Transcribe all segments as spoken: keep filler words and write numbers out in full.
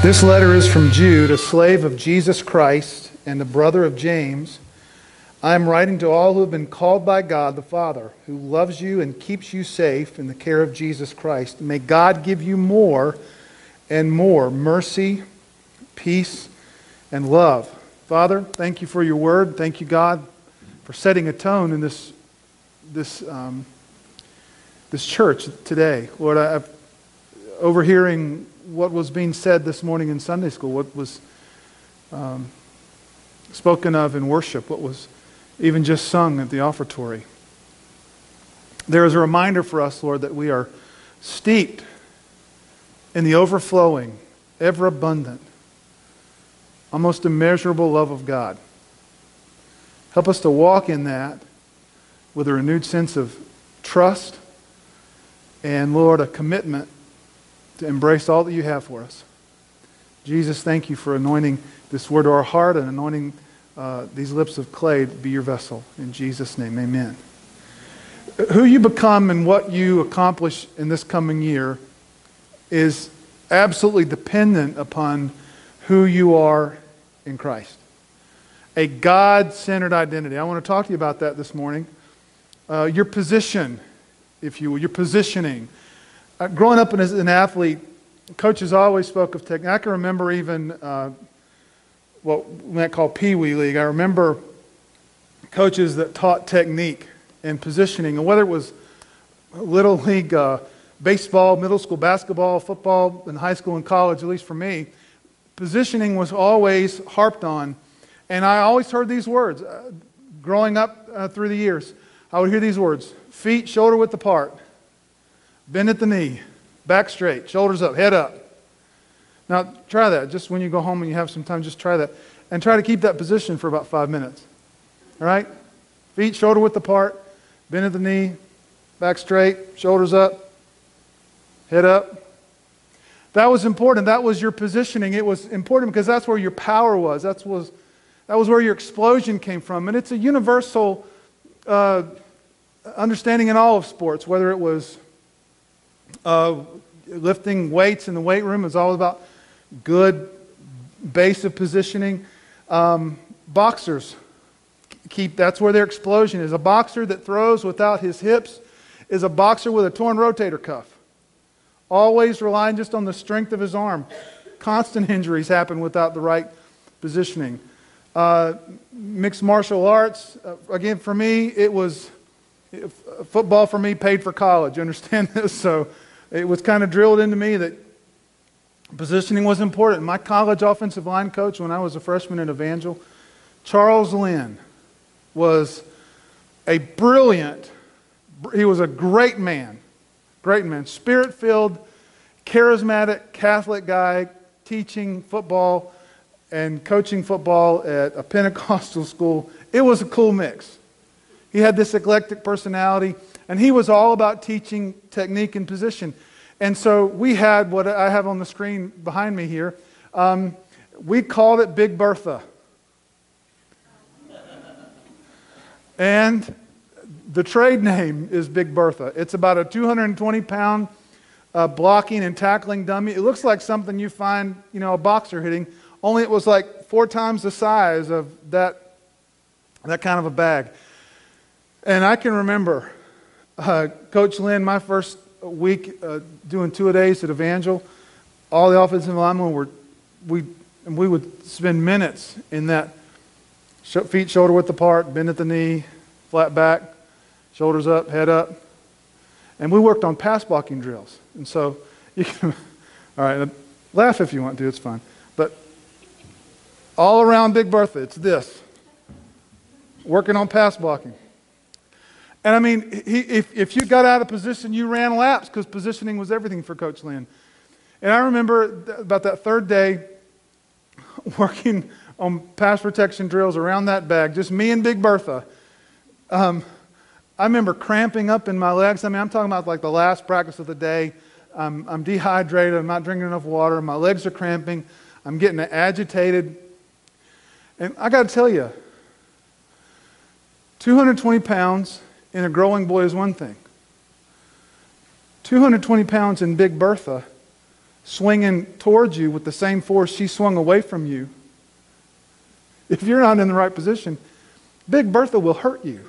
This letter is from Jude, a slave of Jesus Christ and the brother of James. I am writing to all who have been called by God the Father, who loves you and keeps you safe in the care of Jesus Christ. May God give you more and more mercy, peace, and love. Father, thank you for your word. Thank you, God, for setting a tone in this this um, this church today. Lord, I, I've overhearing what was being said this morning in Sunday school, what was um, spoken of in worship, what was even just sung at the offertory. There is a reminder for us, Lord, that we are steeped in the overflowing, ever abundant, almost immeasurable love of God. Help us to walk in that with a renewed sense of trust and, Lord, a commitment to embrace all that you have for us. Jesus, thank you for anointing this word to our heart and anointing uh, these lips of clay to be your vessel. In Jesus' name, amen. Who you become and what you accomplish in this coming year is absolutely dependent upon who you are in Christ. A God-centered identity. I want to talk to you about that this morning. Uh, your position, if you will, your positioning. Uh, growing up as an athlete, coaches always spoke of technique. I can remember even uh, what we might call Pee Wee League. I remember coaches that taught technique and positioning, and whether it was Little League uh, baseball, middle school basketball, football, in high school and college, at least for me, positioning was always harped on. And I always heard these words. Uh, growing up uh, through the years, I would hear these words: feet shoulder width apart, bend at the knee, back straight, shoulders up, head up. Now, try that. Just when you go home and you have some time, just try that. And try to keep that position for about five minutes. All right? Feet shoulder width apart, bend at the knee, back straight, shoulders up, head up. That was important. That was your positioning. It was important because that's where your power was. That was, that was where your explosion came from. And it's a universal uh, understanding in all of sports, whether it was Uh, lifting weights in the weight room. Is all about good base of positioning. Um, boxers keep, that's where their explosion is. A boxer that throws without his hips is a boxer with a torn rotator cuff. Always relying just on the strength of his arm. Constant injuries happen without the right positioning. Uh, mixed martial arts, uh, again, for me, it was football. For me, paid for college. You understand this? So it was kind of drilled into me that positioning was important. My college offensive line coach, when I was a freshman at Evangel, Charles Lynn, was a brilliant, he was a great man, great man, spirit-filled, charismatic Catholic guy, teaching football and coaching football at a Pentecostal school. It was a cool mix. He had this eclectic personality, and he was all about teaching technique and position. And so we had what I have on the screen behind me here. Um, we called it Big Bertha. And the trade name is Big Bertha. It's about a two hundred twenty pound uh, blocking and tackling dummy. It looks like something you find, you know, a boxer hitting, only it was like four times the size of that, that kind of a bag. And I can remember uh, Coach Lynn, my first week uh, doing two-a-days at Evangel, all the offensive linemen were, we and we would spend minutes in that sh- feet shoulder width apart, bend at the knee, flat back, shoulders up, head up. And we worked on pass blocking drills. And so, you can, all right, laugh if you want to, it's fine. But all around Big Bertha, it's this, working on pass blocking. And I mean, he, if, if you got out of position, you ran laps because positioning was everything for Coach Lynn. And I remember th- about that third day working on pass protection drills around that bag, just me and Big Bertha. Um, I remember cramping up in my legs. I mean, I'm talking about like the last practice of the day. I'm, I'm dehydrated. I'm not drinking enough water. My legs are cramping. I'm getting agitated. And I got to tell you, two hundred twenty pounds in a growing boy is one thing. two hundred twenty pounds in Big Bertha swinging towards you with the same force she swung away from you, if you're not in the right position, Big Bertha will hurt you.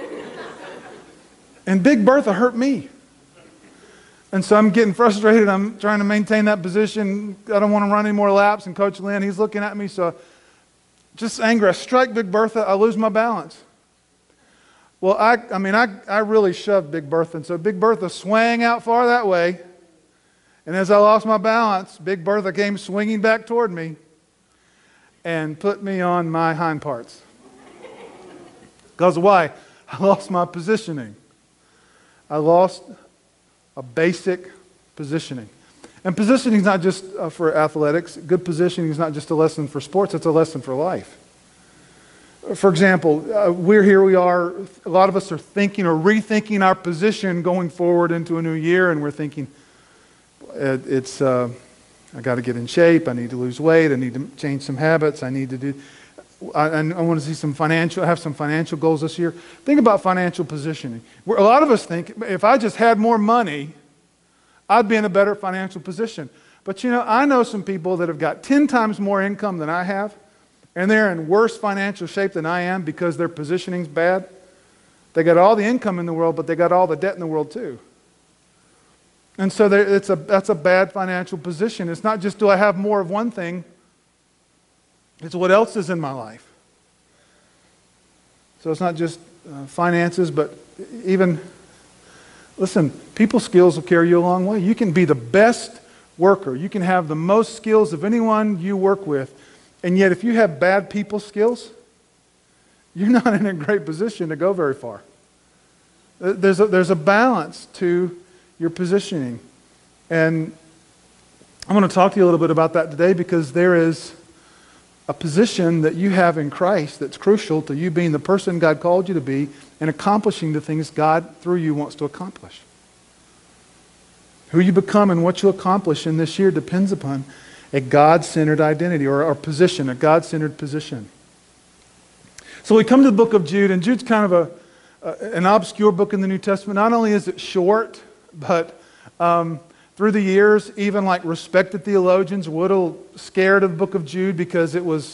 And Big Bertha hurt me. And so I'm getting frustrated. I'm trying to maintain that position. I don't want to run any more laps. And Coach Lynn, he's looking at me. So just angry. I strike Big Bertha. I lose my balance. Well, I, I mean, I, I really shoved Big Bertha. And so Big Bertha swang out far that way. And as I lost my balance, Big Bertha came swinging back toward me and put me on my hind parts. Because why? I lost my positioning. I lost a basic positioning. And positioning is not just uh, for athletics. Good positioning is not just a lesson for sports, it's a lesson for life. For example, uh, we're here, we are, a lot of us are thinking or rethinking our position going forward into a new year, and we're thinking, it, it's, uh, I got to get in shape, I need to lose weight, I need to change some habits, I need to do, I, I want to see some financial, have some financial goals this year. Think about financial positioning. Where a lot of us think, if I just had more money, I'd be in a better financial position. But you know, I know some people that have got ten times more income than I have, and they're in worse financial shape than I am because their positioning's bad. They got all the income in the world, but they got all the debt in the world too. And so it's a, that's a bad financial position. It's not just do I have more of one thing, it's what else is in my life. So it's not just uh, finances, but even, listen, people skills will carry you a long way. You can be the best worker. You can have the most skills of anyone you work with. And yet if you have bad people skills, you're not in a great position to go very far. There's a, there's a balance to your positioning. And I'm going to talk to you a little bit about that today, because there is a position that you have in Christ that's crucial to you being the person God called you to be and accomplishing the things God through you wants to accomplish. Who you become and what you accomplish in this year depends upon a God-centered identity, or a position, a God-centered position. So we come to the book of Jude, and Jude's kind of a, a an obscure book in the New Testament. Not only is it short, but um, through the years, even like respected theologians were a little scared of the book of Jude because it was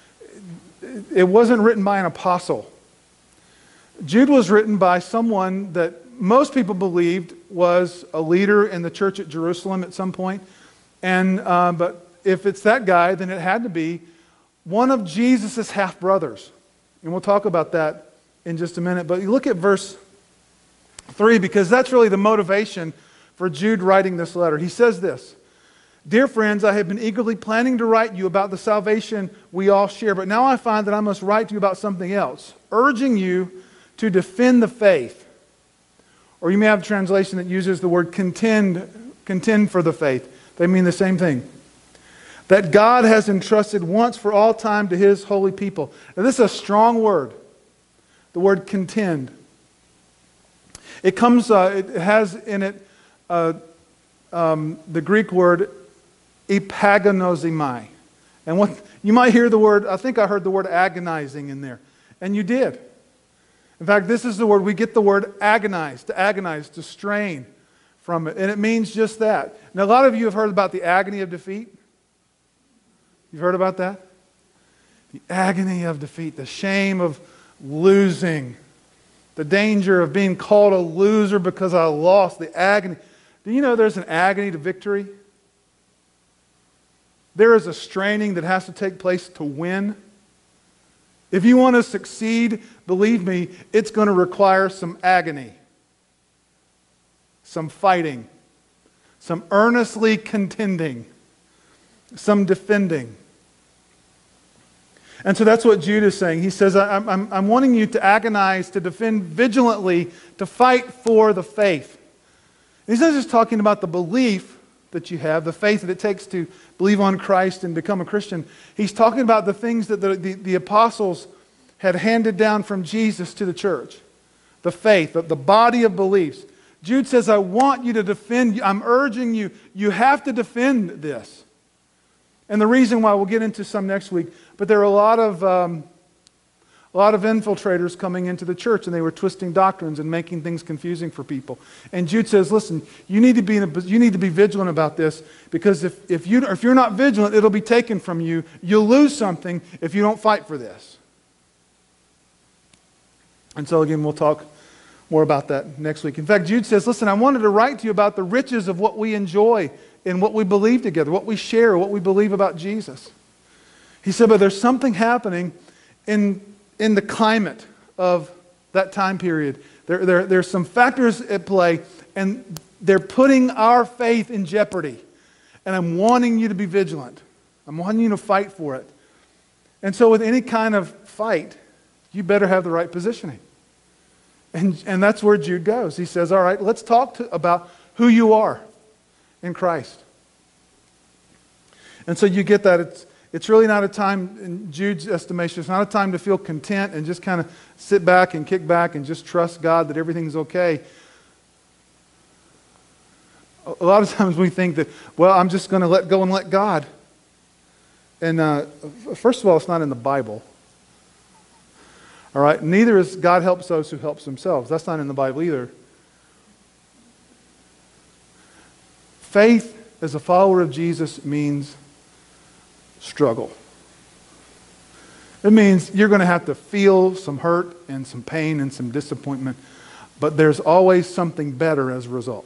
it wasn't written by an apostle. Jude was written by someone that most people believed was a leader in the church at Jerusalem at some point. And uh, but if it's that guy, then it had to be one of Jesus' half-brothers. And we'll talk about that in just a minute. But you look at verse three, because that's really the motivation for Jude writing this letter. He says this: "Dear friends, I have been eagerly planning to write you about the salvation we all share, but now I find that I must write to you about something else, urging you to defend the faith." Or you may have a translation that uses the word contend, contend for the faith. They mean the same thing. "That God has entrusted once for all time to His holy people." Now this is a strong word, the word contend. It comes, uh, it has in it uh, um, the Greek word epagonozimai. And what you might hear the word, I think I heard the word agonizing in there. And you did. In fact, this is the word, we get the word agonize, to agonize, to strain from it. And it means just that. Now, a lot of you have heard about the agony of defeat. You've heard about that? The agony of defeat, the shame of losing, the danger of being called a loser because I lost, the agony. Do you know there's an agony to victory? There is a straining that has to take place to win. If you want to succeed, believe me, it's going to require some agony, some fighting, some earnestly contending, some defending. And so that's what Jude is saying. He says, I'm, I'm, I'm wanting you to agonize, to defend vigilantly, to fight for the faith. He's not just talking about the belief that you have, the faith that it takes to believe on Christ and become a Christian. He's talking about the things that the, the, the apostles had handed down from Jesus to the church. The faith, the, the body of beliefs. Jude says, I want you to defend, I'm urging you, you have to defend this. And the reason why, we'll get into some next week, but there are a lot of um, A lot of infiltrators coming into the church, and they were twisting doctrines and making things confusing for people. And Jude says, listen, you need to be in a, you need to be vigilant about this, because if, if, you, if you're not vigilant, it'll be taken from you. You'll lose something if you don't fight for this. And so again, we'll talk more about that next week. In fact, Jude says, listen, I wanted to write to you about the riches of what we enjoy and what we believe together, what we share, what we believe about Jesus. He said, but there's something happening in, in the climate of that time period. There, there, there's some factors at play, and they're putting our faith in jeopardy. And I'm wanting you to be vigilant. I'm wanting you to fight for it. And so with any kind of fight, you better have the right positioning. And, and that's where Jude goes. He says, all right, let's talk to, about who you are in Christ. And so you get that it's, it's really not a time, in Jude's estimation, it's not a time to feel content and just kind of sit back and kick back and just trust God that everything's okay. A lot of times we think that, well, I'm just going to let go and let God. And uh, first of all, it's not in the Bible. All right, neither is God helps those who helps themselves. That's not in the Bible either. Faith as a follower of Jesus means struggle. It means you're going to have to feel some hurt and some pain and some disappointment, but there's always something better as a result.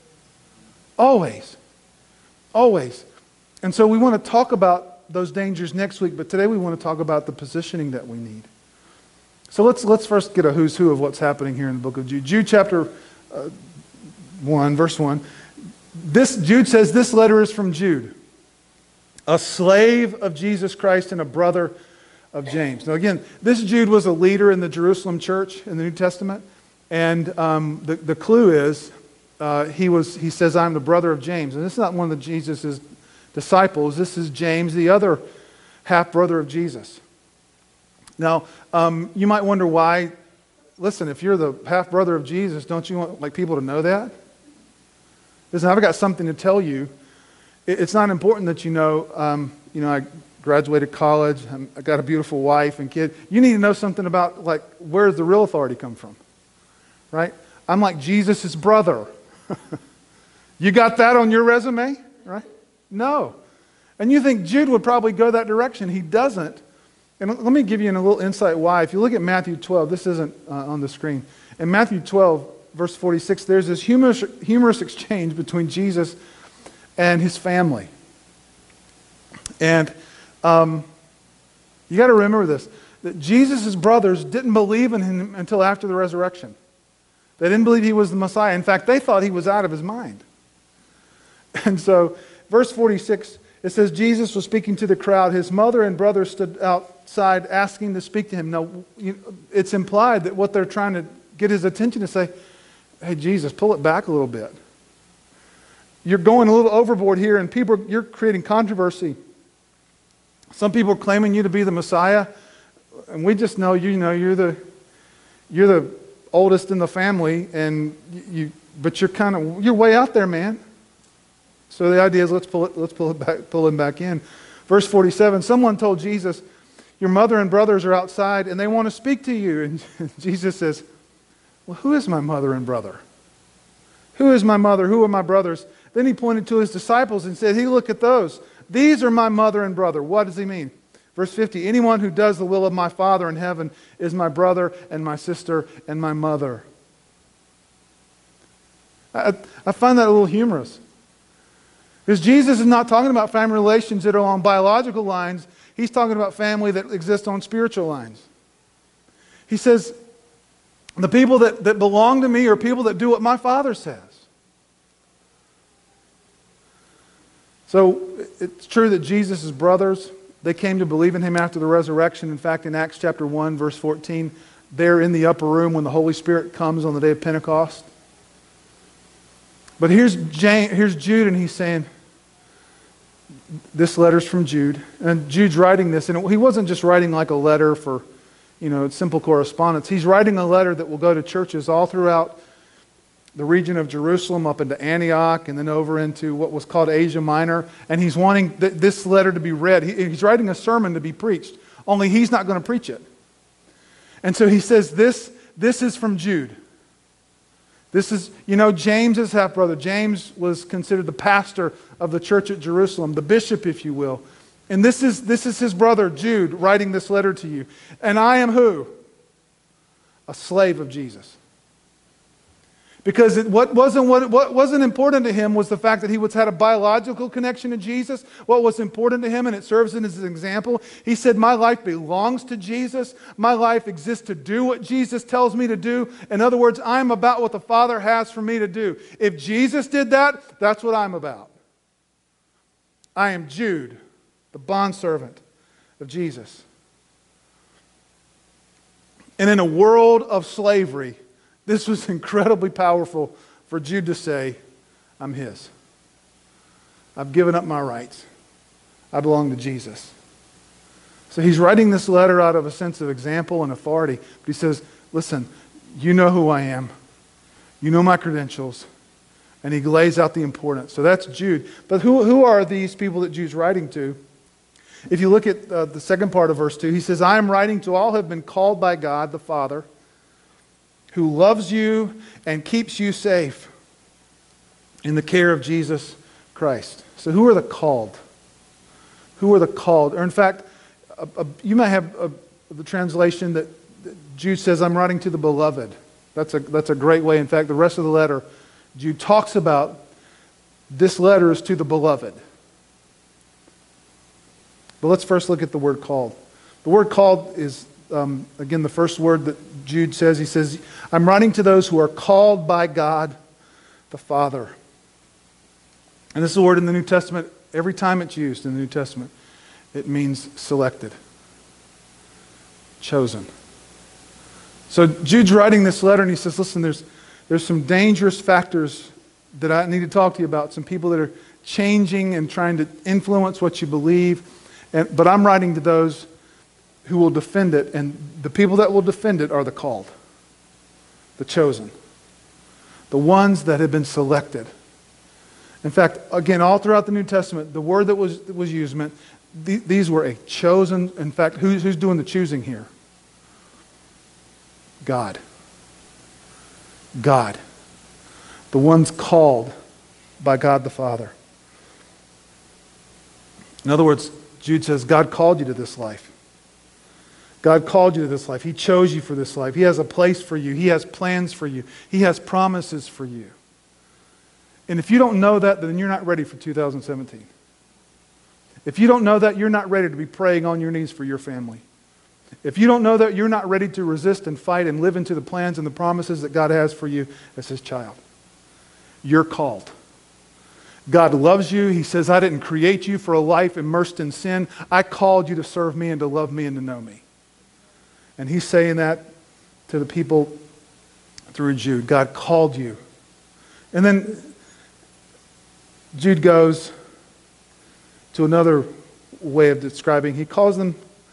Always. Always. And so we want to talk about those dangers next week, but today we want to talk about the positioning that we need. So let's let's first get a who's who of what's happening here in the book of Jude. Jude chapter uh, one, verse one. This Jude says, this letter is from Jude, a slave of Jesus Christ and a brother of James. Now again, this Jude was a leader in the Jerusalem church in the New Testament. And um, the, the clue is, uh, he was he says, I'm the brother of James. And this is not one of Jesus' disciples. This is James, the other half-brother of Jesus. Now, um, you might wonder why. Listen, if you're the half-brother of Jesus, don't you want like people to know that? Listen, I've got something to tell you. It, it's not important that you know, um, you know, I graduated college, I'm, I got a beautiful wife and kid. You need to know something about, like, where does the real authority come from? Right? I'm like Jesus' brother. You got that on your resume? Right? No. And you think Jude would probably go that direction. He doesn't. And let me give you a little insight why. If you look at Matthew twelve, this isn't uh, on the screen. In Matthew twelve, verse forty-six, there's this humorous, humorous exchange between Jesus and his family. And um, you got to remember this, that Jesus' brothers didn't believe in him until after the resurrection. They didn't believe he was the Messiah. In fact, they thought he was out of his mind. And so, verse forty-six, it says, Jesus was speaking to the crowd. His mother and brother stood outside asking to speak to him. Now, you, it's implied that what they're trying to get his attention to say, hey, Jesus, pull it back a little bit. You're going a little overboard here, and people, you're creating controversy. Some people are claiming you to be the Messiah, and we just know you know you're the you're the oldest in the family, and you but you're kind of you're way out there, man. So the idea is let's pull it let's pull it back pull him back in. Verse forty-seven, someone told Jesus, your mother and brothers are outside and they want to speak to you. And Jesus says, well, who is my mother and brother? Who is my mother? Who are my brothers? Then he pointed to his disciples and said, hey, look at those. These are my mother and brother. What does he mean? Verse fifty, anyone who does the will of my Father in heaven is my brother and my sister and my mother. I, I find that a little humorous. Because Jesus is not talking about family relations that are on biological lines. He's talking about family that exists on spiritual lines. He says, the people that, that belong to me are people that do what my Father says. So it's true that Jesus' brothers, they came to believe in him after the resurrection. In fact, in Acts chapter one, verse fourteen, they're in the upper room when the Holy Spirit comes on the day of Pentecost. But here's, James, here's Jude, and he's saying, this letter's from Jude. And Jude's writing this, and he wasn't just writing like a letter for, you know, simple correspondence. He's writing a letter that will go to churches all throughout the region of Jerusalem, up into Antioch, and then over into what was called Asia Minor. And he's wanting th- this letter to be read. He, he's writing a sermon to be preached, only he's not going to preach it. And so he says, this, this is from Jude. This is, you know, James's half-brother. James was considered the pastor of the church at Jerusalem, the bishop, if you will. And this is, this is his brother, Jude, writing this letter to you. And I am who? A slave of Jesus. Because it, what, wasn't, what, what wasn't important to him was the fact that he was, had a biological connection to Jesus. What was important to him, and it serves as an example, he said, my life belongs to Jesus. My life exists to do what Jesus tells me to do. In other words, I'm about what the Father has for me to do. If Jesus did that, that's what I'm about. I am Jude, the bondservant of Jesus. And in a world of slavery, this was incredibly powerful for Jude to say, I'm his. I've given up my rights. I belong to Jesus. So he's writing this letter out of a sense of example and authority. But he says, listen, you know who I am. You know my credentials. And he lays out the importance. So that's Jude. But who, who are these people that Jude's writing to? If you look at uh, the second part of verse two, he says, I am writing to all who have been called by God the Father, who loves you and keeps you safe in the care of Jesus Christ. So who are the called? Who are the called? Or in fact, a, a, you might have a, the translation that, that Jude says, I'm writing to the beloved. That's a, that's a great way. In fact, the rest of the letter, Jude talks about this letter is to the beloved. But let's first look at the word called. The word called is, um, again, the first word that Jude says. He says, I'm writing to those who are called by God the Father. And this is a word in the New Testament, every time it's used in the New Testament, it means selected, chosen. So Jude's writing this letter and he says, listen, there's, there's some dangerous factors that I need to talk to you about, some people that are changing and trying to influence what you believe. And, but I'm writing to those who will defend it, and the people that will defend it are the called, the chosen, the ones that have been selected. In fact, again, all throughout the New Testament, the word that was, that was used meant th- these were a chosen. In fact, who's, who's doing the choosing here? God. God. The ones called by God the Father. In other words, Jude says, God called you to this life. God called you to this life. He chose you for this life. He has a place for you. He has plans for you. He has promises for you. And if you don't know that, then you're not ready for two thousand seventeen. If you don't know that, you're not ready to be praying on your knees for your family. If you don't know that, you're not ready to resist and fight and live into the plans and the promises that God has for you as His child. You're called. God loves you. He says, I didn't create you for a life immersed in sin. I called you to serve me and to love me and to know me. And He's saying that to the people through Jude. God called you. And then Jude goes to another way of describing. He calls them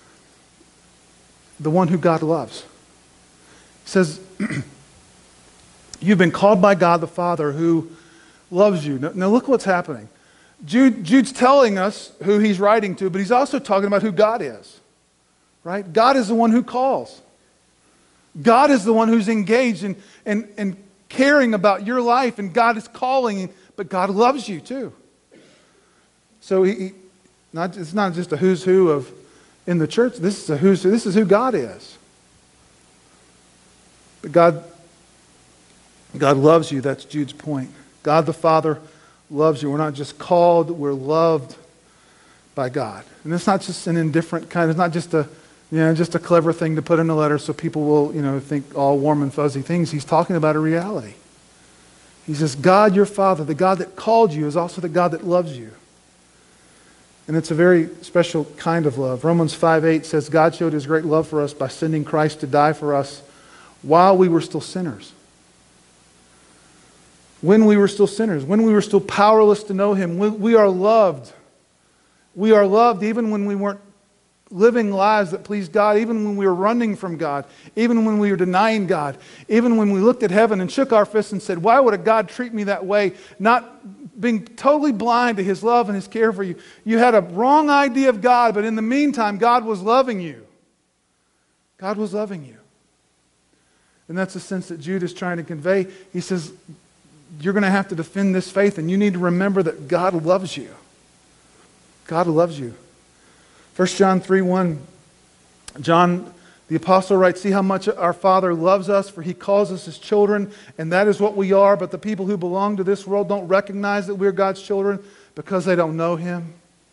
the one who God loves. He says, you've been called by God the Father who loves you. Now, now look what's happening. Jude, Jude's telling us who he's writing to, but he's also talking about who God is. Right? God is the one who calls. God is the one who's engaged in, in, in caring about your life, and God is calling, but God loves you too. So he, he not, it's not just a who's who of in the church. This is a who's who. This is who God is. But God, God loves you. That's Jude's point. God the Father loves you. We're not just called, we're loved by God. And it's not just an indifferent kind, it's not just a, you know, just a clever thing to put in a letter so people will, you know, think all warm and fuzzy things. He's talking about a reality. He says, God your Father, the God that called you, is also the God that loves you. And it's a very special kind of love. Romans five eight says, God showed His great love for us by sending Christ to die for us while we were still sinners. When we were still sinners, when we were still powerless to know Him, we, we are loved. We are loved even when we weren't living lives that pleased God, even when we were running from God, even when we were denying God, even when we looked at heaven and shook our fists and said, why would a God treat me that way? Not being totally blind to His love and His care for you. You had a wrong idea of God, but in the meantime, God was loving you. God was loving you. And that's the sense that Jude is trying to convey. He says, you're going to have to defend this faith, and you need to remember that God loves you. God loves you. First John three one, John the apostle writes, see how much our Father loves us, for he calls us his children, and that is what we are. But the people who belong to this world don't recognize that we're God's children because they don't know him.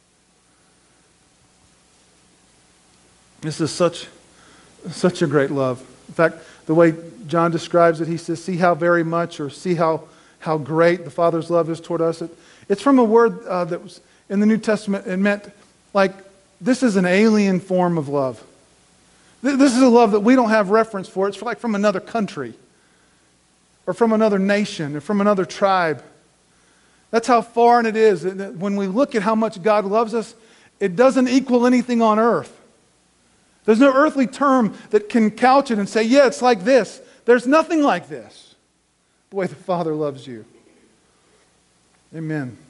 This is such, such a great love. In fact, the way John describes it, he says, see how very much, or see how, how great the Father's love is toward us. It, it's from a word uh, that was in the New Testament. It meant like, this is an alien form of love. This is a love that we don't have reference for. It's like from another country, or from another nation, or from another tribe. That's how foreign it is. When we look at how much God loves us, it doesn't equal anything on earth. There's no earthly term that can couch it and say, yeah, it's like this. There's nothing like this, the way the Father loves you. Amen.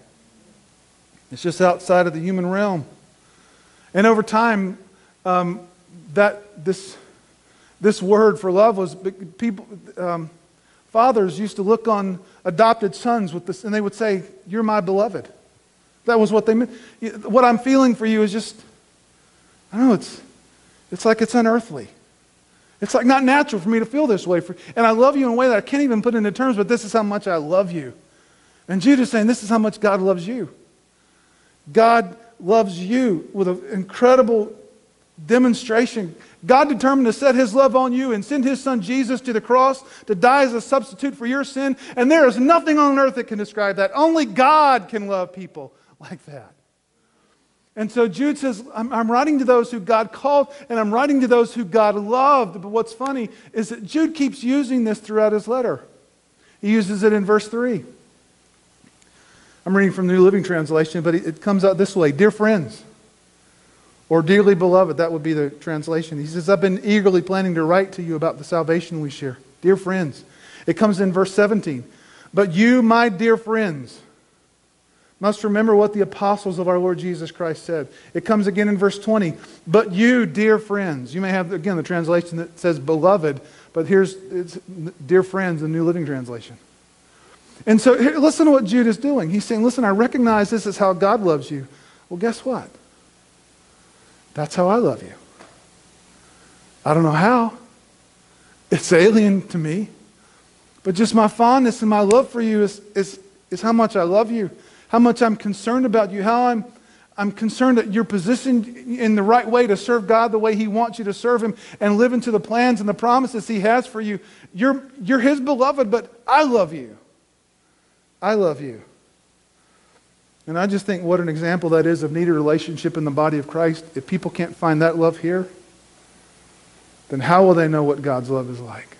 It's just outside of the human realm. And over time, um, that this this word for love was people. Um, fathers used to look on adopted sons with this, and they would say, "You're my beloved." That was what they meant. What I'm feeling for you is just, I don't know. It's it's like it's unearthly. It's like not natural for me to feel this way. For, and I love you in a way that I can't even put into terms. But this is how much I love you. And Jude is saying, this is how much God loves you. God loves you with an incredible demonstration. God determined to set his love on you and send his son Jesus to the cross to die as a substitute for your sin. And there is nothing on earth that can describe that. Only God can love people like that. And so Jude says, I'm, I'm writing to those who God called, and I'm writing to those who God loved. But what's funny is that Jude keeps using this throughout his letter. He uses it in verse three. I'm reading from the New Living Translation, but it comes out this way. Dear friends, or dearly beloved, that would be the translation. He says, I've been eagerly planning to write to you about the salvation we share. Dear friends. It comes in verse seventeen. But you, my dear friends, must remember what the apostles of our Lord Jesus Christ said. It comes again in verse twenty. But you, dear friends. You may have, again, the translation that says beloved, but here's it's dear friends, the New Living Translation. And so here, listen to what Jude is doing. He's saying, listen, I recognize this is how God loves you. Well, guess what? That's how I love you. I don't know how. It's alien to me. But just my fondness and my love for you is, is, is how much I love you, how much I'm concerned about you, how I'm, I'm concerned that you're positioned in the right way to serve God the way he wants you to serve him and live into the plans and the promises he has for you. You're, you're his beloved, but I love you. I love you. And I just think what an example that is of needed relationship in the body of Christ. If people can't find that love here, then how will they know what God's love is like?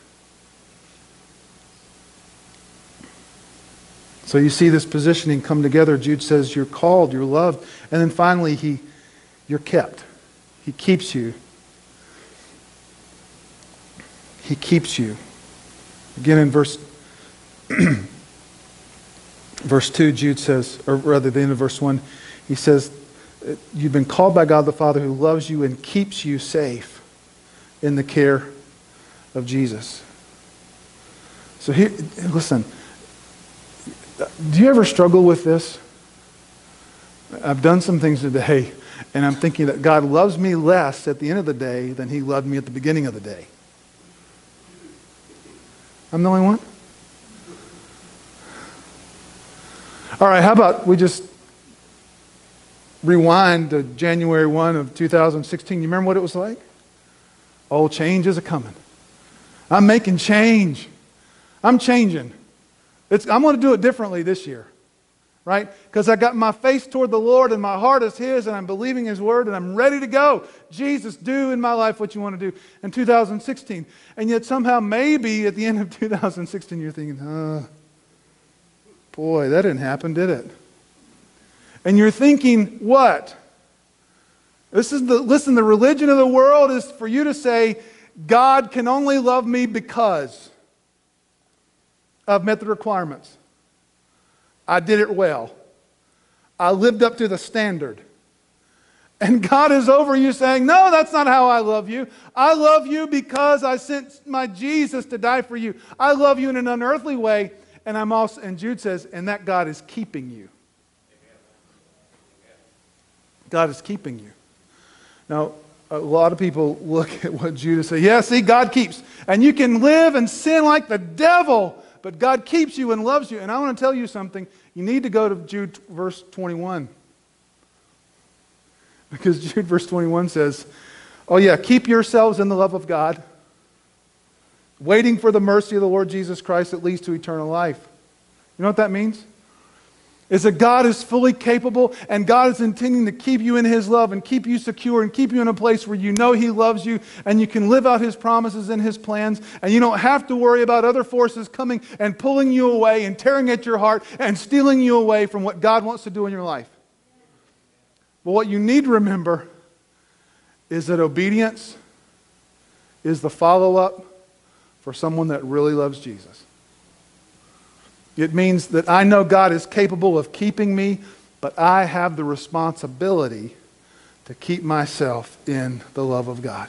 So you see this positioning come together. Jude says you're called, you're loved. And then finally, he, you're kept. He keeps you. He keeps you. Again in verse Verse two, Jude says, or rather the end of verse one, he says, you've been called by God the Father who loves you and keeps you safe in the care of Jesus. So here, listen, do you ever struggle with this? I've done some things today, and I'm thinking that God loves me less at the end of the day than he loved me at the beginning of the day. I'm the only one? All right, how about we just rewind to January first of two thousand sixteen. You remember what it was like? Oh, change is a-coming. I'm making change. I'm changing. It's, I'm going to do it differently this year, right? Because I got my face toward the Lord and my heart is his and I'm believing his word and I'm ready to go. Jesus, do in my life what you want to do in two thousand sixteen. And yet somehow maybe at the end of two thousand sixteen you're thinking, oh, boy, that didn't happen, did it? And you're thinking, what? This is the listen, the religion of the world is for you to say, God can only love me because I've met the requirements. I did it well. I lived up to the standard. And God is over you saying, no, that's not how I love you. I love you because I sent my Jesus to die for you. I love you in an unearthly way. And I'm also, and Jude says, and that God is keeping you. God is keeping you. Now, a lot of people look at what Jude is saying. Yeah, see, God keeps. And you can live and sin like the devil, but God keeps you and loves you. And I want to tell you something. You need to go to Jude verse twenty-one. Because Jude verse twenty-one says, oh yeah, keep yourselves in the love of God, waiting for the mercy of the Lord Jesus Christ that leads to eternal life. You know what that means? It's that God is fully capable and God is intending to keep you in His love and keep you secure and keep you in a place where you know He loves you and you can live out His promises and His plans, and you don't have to worry about other forces coming and pulling you away and tearing at your heart and stealing you away from what God wants to do in your life. But what you need to remember is that obedience is the follow-up for someone that really loves Jesus. It means that I know God is capable of keeping me, but I have the responsibility to keep myself in the love of God.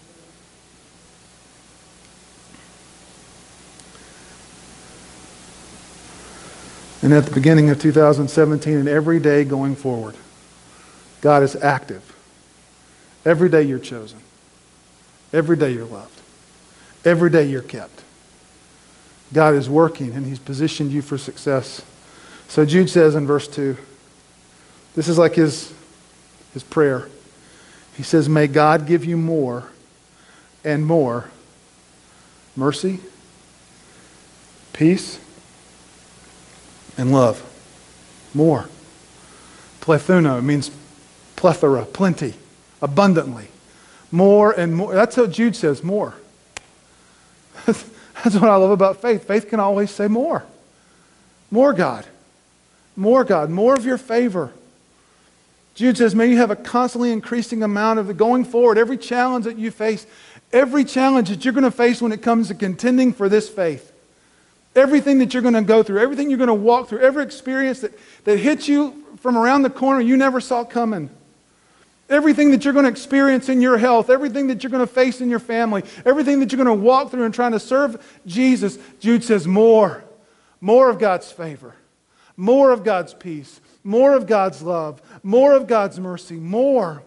And at the beginning of two thousand seventeen and every day going forward, God is active. Every day you're chosen. Every day you're loved. Every day you're kept. God is working and He's positioned you for success. So Jude says in verse two, this is like his, his prayer. He says, may God give you more and more mercy, peace, and love. More. Plethuno, it means plethora, plenty, abundantly. More and more. That's what Jude says, more. That's what I love about faith. Faith can always say more. More God. More God. More of your favor. Jude says, may you have a constantly increasing amount of the going forward, every challenge that you face, every challenge that you're going to face when it comes to contending for this faith. Everything that you're going to go through, everything you're going to walk through, every experience that, that hits you from around the corner you never saw coming. Everything that you're going to experience in your health, everything that you're going to face in your family, everything that you're going to walk through in trying to serve Jesus, Jude says more. More of God's favor. More of God's peace. More of God's love. More of God's mercy. More.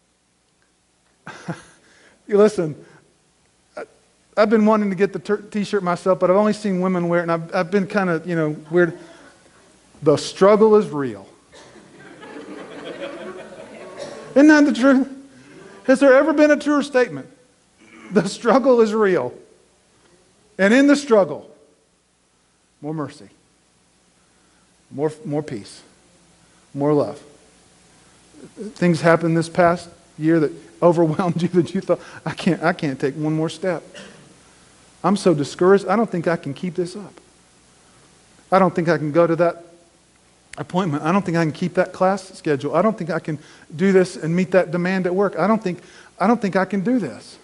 You listen, I've been wanting to get the ter- t-shirt myself, but I've only seen women wear it, and I've, I've been kind of, you know, weird. The struggle is real. Isn't that the truth? Has there ever been a truer statement? The struggle is real. And in the struggle, more mercy, more, more peace, more love. Things happened this past year that overwhelmed you that you thought, I can't, I can't take one more step. I'm so discouraged, I don't think I can keep this up. I don't think I can go to that appointment. I don't think I can keep that class schedule. I don't think I can do this and meet that demand at work. I don't think, I don't think I can do this.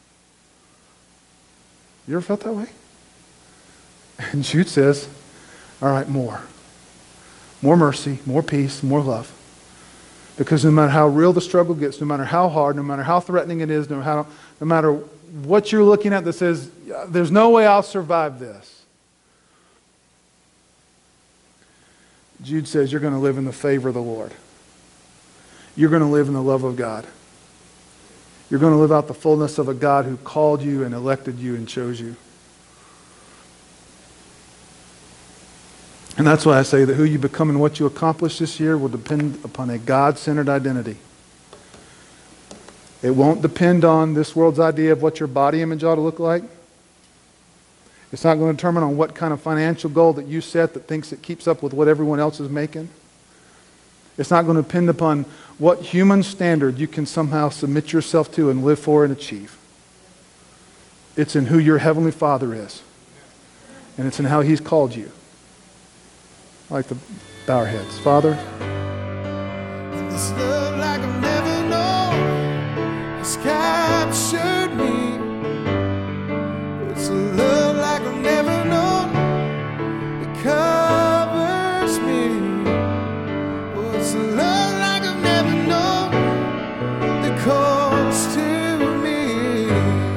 You ever felt that way? And Jude says, all right, more. More mercy, more peace, more love. Because no matter how real the struggle gets, no matter how hard, no matter how threatening it is, no, how, no matter what you're looking at that says, there's no way I'll survive this. Jude says you're going to live in the favor of the Lord. You're going to live in the love of God. You're going to live out the fullness of a God who called you and elected you and chose you. And that's why I say that who you become and what you accomplish this year will depend upon a God-centered identity. It won't depend on this world's idea of what your body image ought to look like. It's not going to determine on what kind of financial goal that you set that thinks it keeps up with what everyone else is making. It's not going to depend upon what human standard you can somehow submit yourself to and live for and achieve. It's in who your Heavenly Father is. And it's in how He's called you. I like to bow our heads. Father, this love like I've never known has captured me. It's a love like I've never known. It covers me. Oh, it's a love like I've never known. me.